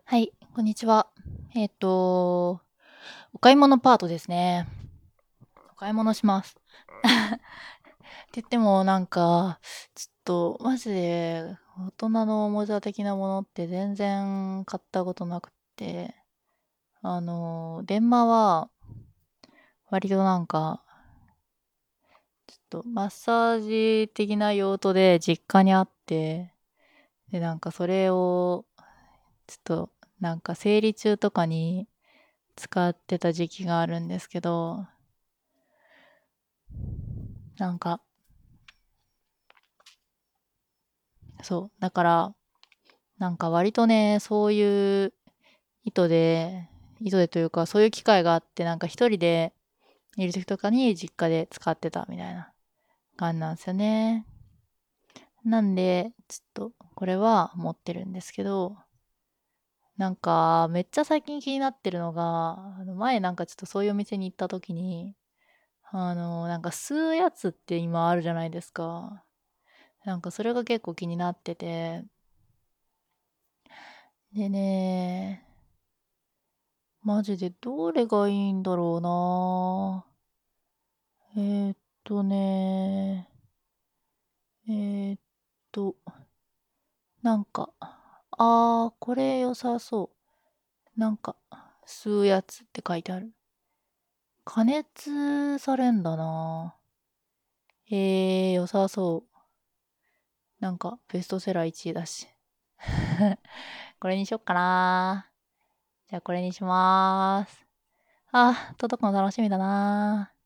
はい、こんにちは。お買い物パートですね。お買い物します。って言ってもちょっとマジで大人のおもちゃ的なものって全然買ったことなくって、電話は割とちょっとマッサージ的な用途で実家にあって、で、それをちょっと生理中とかに使ってた時期があるんですけど、なんかそう。だから、割とね、そういう意図で、意図でというか、そういう機会があって、一人でいる時とかに実家で使ってたみたいな感じなんですよね。なんで、ちょっと、これは持ってるんですけど、めっちゃ最近気になってるのが、前ちょっとそういうお店に行った時に、吸うやつって今あるじゃないですか。それが結構気になってて、でね、マジでどれがいいんだろうな。えーっとね、えーっと、これ良さそう。吸うやつって書いてある。加熱されんだな。良さそう。ベストセラー1位だし。これにしよっかな。じゃあこれにしまーす。届くの楽しみだな。